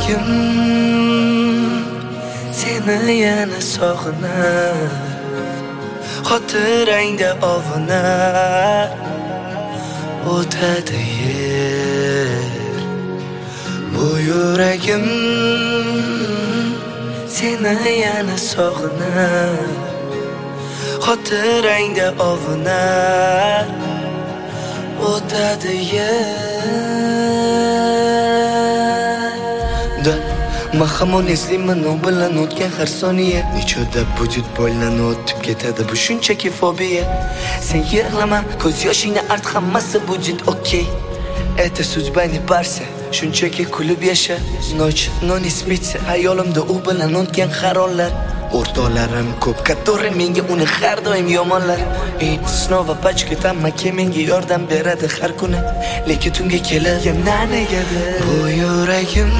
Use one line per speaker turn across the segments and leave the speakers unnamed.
yuragim seni yana sog'inar, xotirangda ovunar, o'tadi yer. Bu yuragim seni yana sog'inar, xotirangda ovunar, o'tadi yer. Men hamon eslayman u bilan o'tgan har soniya, nechoda vujud bo'ylanib o'tib ketadi bu shunchaki fobiya. Sen yig'lama, ko'z yoshingni art, hammasi vujud okey. Это судьба не парься, shunchaki kulib yasha. Noch non ispitsa, hayolimda u bilan o'tgan har onlar. O'rtoqlarim ko'p, который menga uni har doim yomonlar. Snova pachka hammaga menga yordam beradi har kuni, lekin tunga kelib yana negadir bu yuragim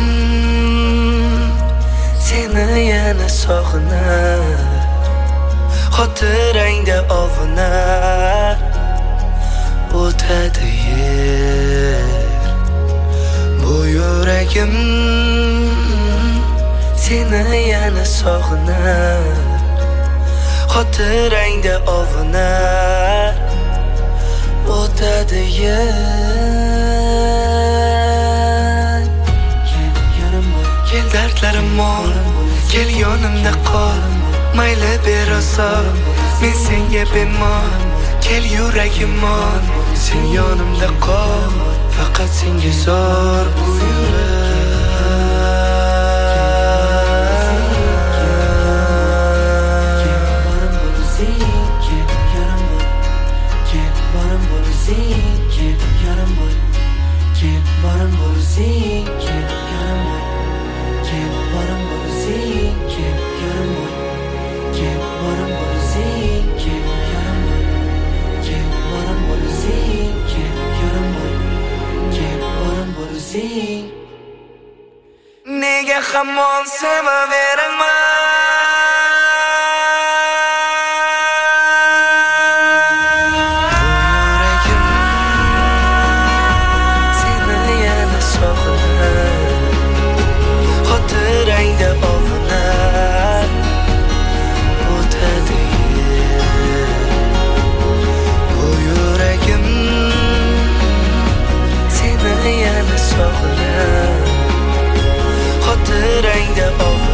seni yana sog'inar, xotirangda ovunar, o'tadi yer. Bu yuragim seni yana sog'inar, xotirangda ovunar, o'tadi yer. Kel dardlarim mol, kel yonimda qol, mayli berosa, men senga bemor. Kel yuragim mol, sen yonimda qol, faqat senga zor bu yurak. Nega hamon sevaveraman? Xotirangda ovunar,